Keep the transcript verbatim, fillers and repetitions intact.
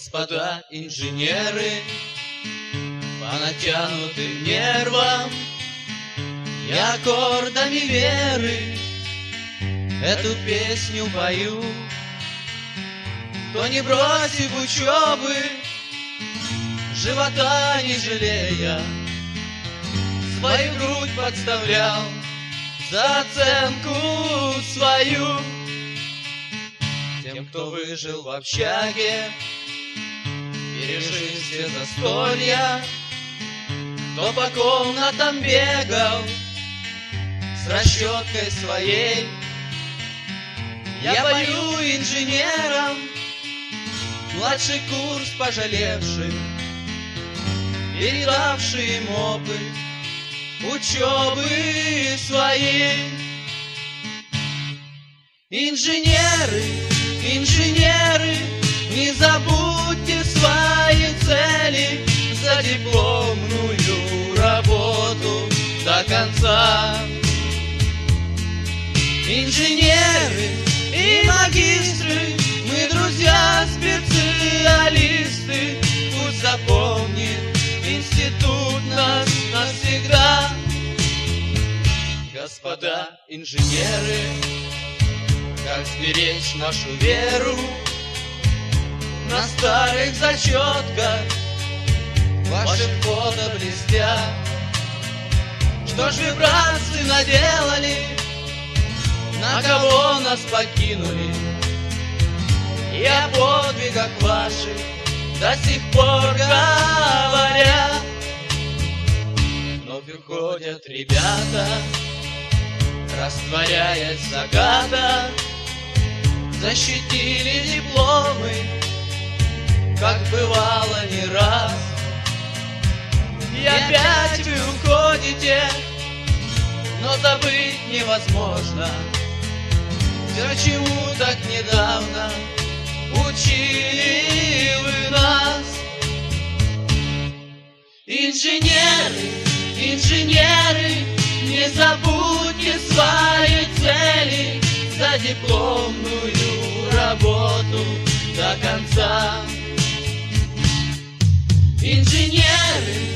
Господа инженеры, по натянутым нервам и аккордами веры эту песню пою. Кто не бросив учебы, живота не жалея, свою грудь подставлял за оценку свою. Тем, кто выжил в общаге, пережив все застолья, кто по комнатам бегал с расчеткой своей, я пою инженерам, младший курс пожалевшим, передавший им опыт учебы своей. Инженеры, инженеры, не забудьте свои цели, за дипломную работу до конца. Инженеры и магистры, мы друзья, специалисты, пусть запомнит институт нас навсегда. Господа инженеры, как сберечь нашу веру на старых зачетках, ваши фото блестят. Что ж вы, братцы, наделали, на кого нас покинули, и о подвигах ваших до сих пор говорят. Вновь уходят ребята, растворяясь в загадах, защитили дипломы, как бывало не раз. И опять вы уходите, но забыть невозможно все, чему так недавно учили вы нас. Инженеры, инженеры, не забудьте свои цели, за дипломную работу до конца. Инженеры,